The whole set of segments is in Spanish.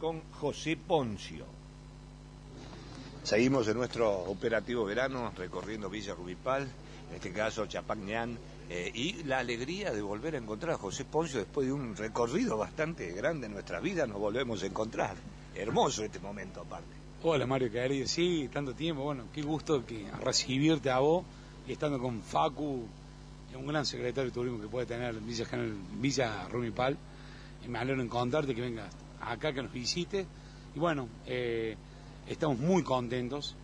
con José Poncio. Seguimos en nuestro operativo verano recorriendo Villa Rumipal, en este caso Chapagnán, y la alegría de volver a encontrar a José Poncio después de un recorrido bastante grande en nuestra vida. Nos volvemos a encontrar. Hermoso este momento aparte. Hola Mario, querido, sí, tanto tiempo, bueno, qué gusto que recibirte a vos y estando con Facu, un gran secretario de turismo que puede tener Villa Rumipal. Me alegro encontrarte, que vengas acá, que nos visites, y bueno, estamos muy contentos,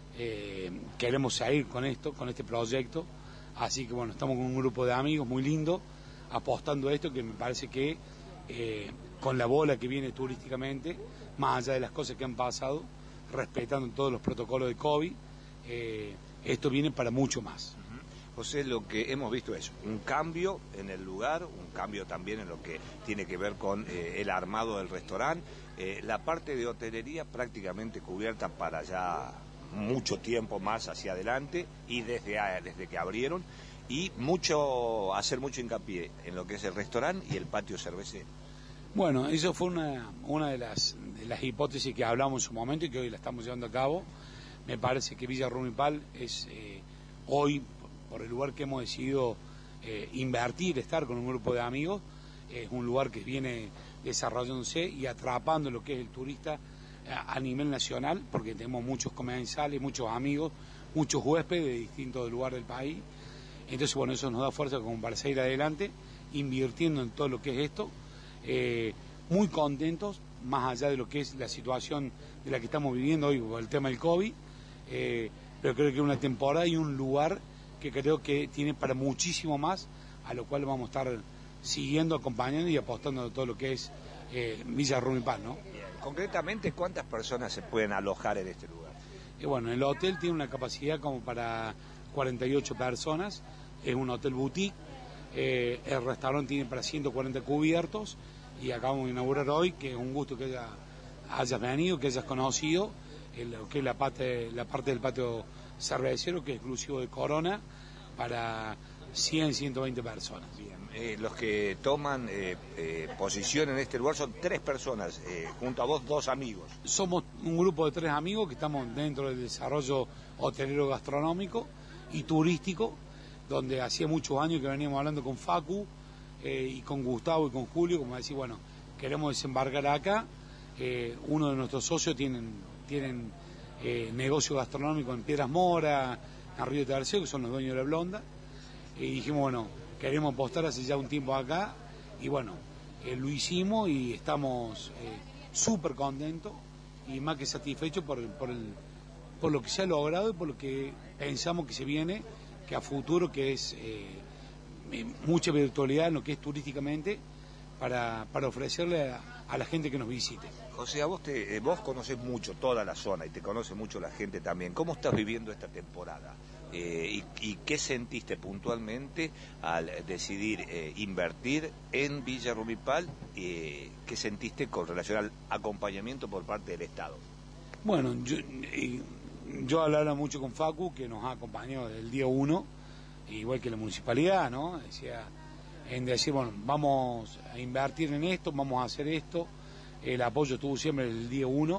queremos seguir con este proyecto, así que bueno, estamos con un grupo de amigos muy lindo, apostando a esto, que me parece que con la bola que viene turísticamente, más allá de las cosas que han pasado, respetando todos los protocolos de COVID, esto viene para mucho más. José, lo que hemos visto es un cambio en el lugar, un cambio también en lo que tiene que ver con el armado del restaurante, la parte de hotelería prácticamente cubierta para ya mucho tiempo más hacia adelante y desde que abrieron, y hacer mucho hincapié en lo que es el restaurante y el patio cervecero. Bueno, eso fue una de las hipótesis que hablamos en su momento y que hoy la estamos llevando a cabo. Me parece que Villa Rumipal es hoy, por el lugar que hemos decidido invertir, estar con un grupo de amigos, es un lugar que viene desarrollándose y atrapando lo que es el turista a nivel nacional, porque tenemos muchos comensales, muchos amigos, muchos huéspedes de distintos lugares del país. Entonces, bueno, eso nos da fuerza como para seguir adelante, invirtiendo en todo lo que es esto, muy contentos, más allá de lo que es la situación de la que estamos viviendo hoy con el tema del COVID, pero creo que es una temporada y un lugar que creo que tiene para muchísimo más, a lo cual vamos a estar siguiendo, acompañando y apostando a todo lo que es Villa Rumipal, ¿no? Bien. Concretamente, ¿cuántas personas se pueden alojar en este lugar? Bueno, el hotel tiene una capacidad como para 48 personas, es un hotel boutique, el restaurante tiene para 140 cubiertos, y acabamos de inaugurar hoy, que es un gusto que hayas venido, que hayas conocido lo que es la parte del patio cervecero, que es exclusivo de Corona, para 120 personas. Bien. Los que toman posición en este lugar son 3 personas, junto a vos 2 amigos. Somos un grupo de 3 amigos que estamos dentro del desarrollo hotelero gastronómico y turístico, donde hacía muchos años que veníamos hablando con Facu y con Gustavo y con Julio, como decir, bueno, queremos desembarcar acá. Uno de nuestros socios tienen negocio gastronómico en Piedras Mora, en Río Tercero, que son los dueños de La Blonda, y dijimos, bueno, queremos apostar hace ya un tiempo acá, y bueno, lo hicimos y estamos súper contentos y más que satisfechos por lo que se ha logrado y por lo que pensamos que se viene, que a futuro, que es mucha virtualidad en lo que es turísticamente, para ofrecerle a la gente que nos visite. O sea, vos conocés mucho toda la zona y te conoce mucho la gente también. ¿Cómo estás viviendo esta temporada? ¿Y qué sentiste puntualmente al decidir invertir en Villa Rumipal? ¿Qué sentiste con relación al acompañamiento por parte del Estado? Bueno, yo hablaba mucho con Facu, que nos ha acompañado desde el día 1, igual que la municipalidad, ¿no? Decía, en decir, bueno, vamos a invertir en esto, vamos a hacer esto. El apoyo estuvo siempre el día 1.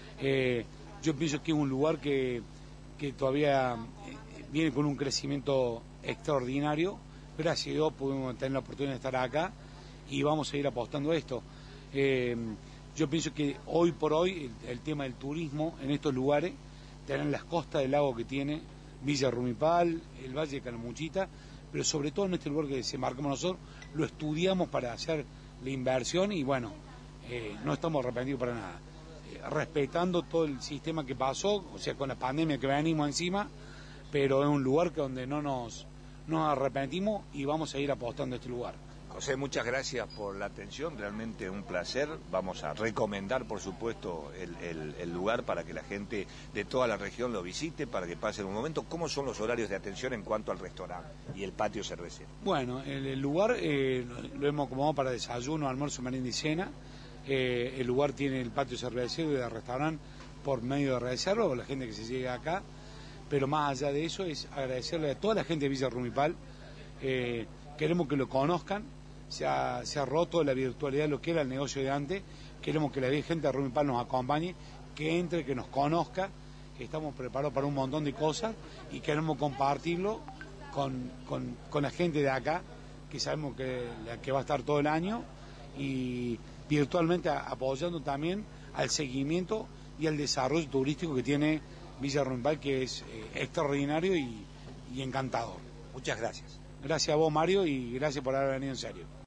Yo pienso que es un lugar que todavía viene con un crecimiento extraordinario. Gracias a Dios pudimos tener la oportunidad de estar acá y vamos a ir apostando a esto. Yo pienso que hoy por hoy el tema del turismo en estos lugares, tener las costas del lago que tiene Villa Rumipal, el Valle de Calamuchita, pero sobre todo en este lugar que desembarcamos nosotros, lo estudiamos para hacer la inversión y bueno, no estamos arrepentidos para nada. Respetando todo el sistema que pasó, o sea, con la pandemia que venimos encima, pero es un lugar donde no nos arrepentimos y vamos a ir apostando a este lugar. José, muchas gracias por la atención, realmente un placer. Vamos a recomendar, por supuesto, el lugar para que la gente de toda la región lo visite, para que pasen un momento. ¿Cómo son los horarios de atención en cuanto al restaurante y el patio cervecero? Bueno, el lugar lo hemos acomodado para desayuno, almuerzo, merienda y cena. El lugar tiene el patio cervecero y el restaurante por medio de reserva, o la gente que se llega acá. Pero más allá de eso es agradecerle a toda la gente de Villa Rumipal. Queremos que lo conozcan. Se ha roto la virtualidad de lo que era el negocio de antes, queremos que la gente de Rumipal nos acompañe, que entre, que nos conozca, que estamos preparados para un montón de cosas y queremos compartirlo con la gente de acá, que sabemos que va a estar todo el año, y virtualmente apoyando también al seguimiento y al desarrollo turístico que tiene Villa Rumipal, que es extraordinario y encantador. Muchas gracias. Gracias a vos, Mario, y gracias por haber venido en serio.